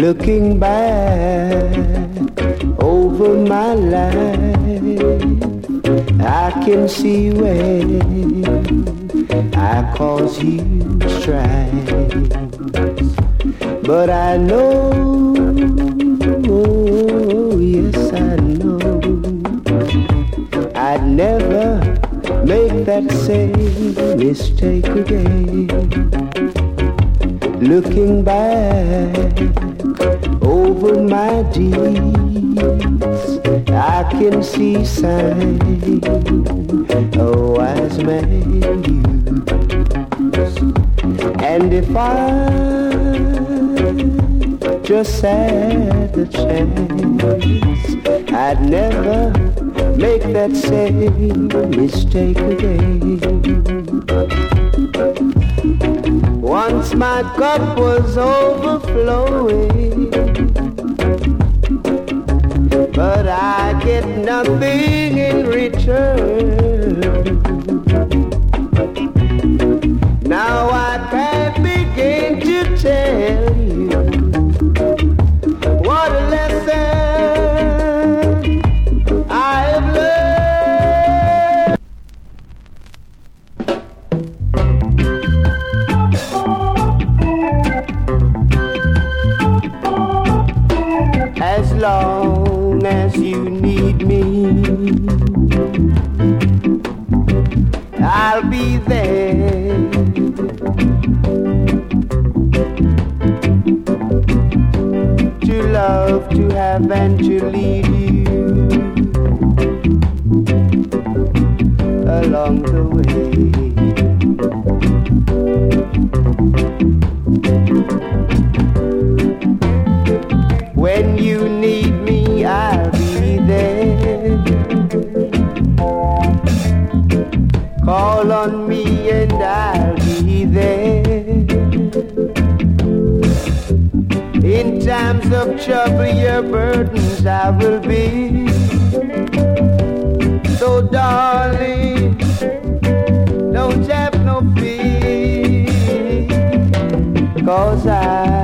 Looking back over my life, I can see where I caused you strife. But I know, oh, yes I know, I'd never make that same mistake again. Looking back over my deeds, I can see signs a wise man used. And if I just had the chance, I'd never make that same mistake again. Once my cup was overflowing, but I get nothing in return. Now I can't begin to tell you what a lesson I have learned. As long as you need me, I'll be there. To love, to have, and to lead you along the way. When you need me, I'll be there. Call on me and I'll be there. In times of trouble, your burdens I will be. So darling, don't have no fear, 'cause I